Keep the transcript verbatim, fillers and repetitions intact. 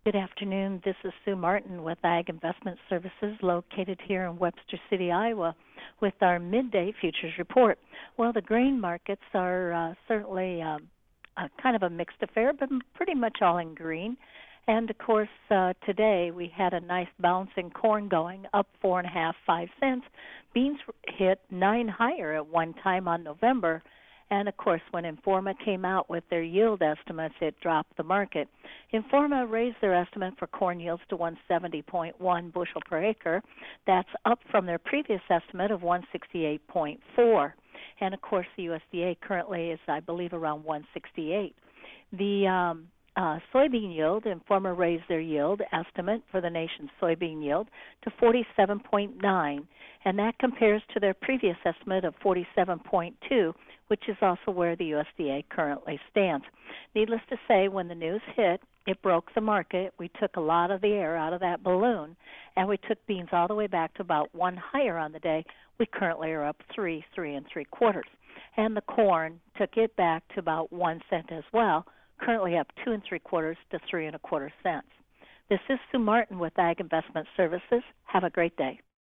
Good afternoon. This is Sue Martin with Ag Investment Services located here in Webster City, Iowa, with our midday futures report. Well, the grain markets are uh, certainly um, uh, kind of a mixed affair, but pretty much all in green. And of course, uh, today we had a nice bounce in corn going up four and a half, five cents. Beans hit nine higher at one time on November. And of course, when Informa came out with their yield estimates, it dropped the market. Informa raised their estimate for corn yields to one seventy point one bushel per acre. That's up from their previous estimate of one sixty-eight point four. And of course, the U S D A currently is, I believe, around one sixty-eight. The um, uh, soybean yield, Informa raised their yield estimate for the nation's soybean yield to forty-seven point nine, and that compares to their previous estimate of forty-seven point two, which is also where the U S D A currently stands. Needless to say, when the news hit, it broke the market. We took a lot of the air out of that balloon, and we took beans all the way back to about one higher on the day. We currently are up three, three and three quarters. And the corn took it back to about one cent as well, currently up two and three quarters to three and a quarter cents. This is Sue Martin with Ag Investment Services. Have a great day.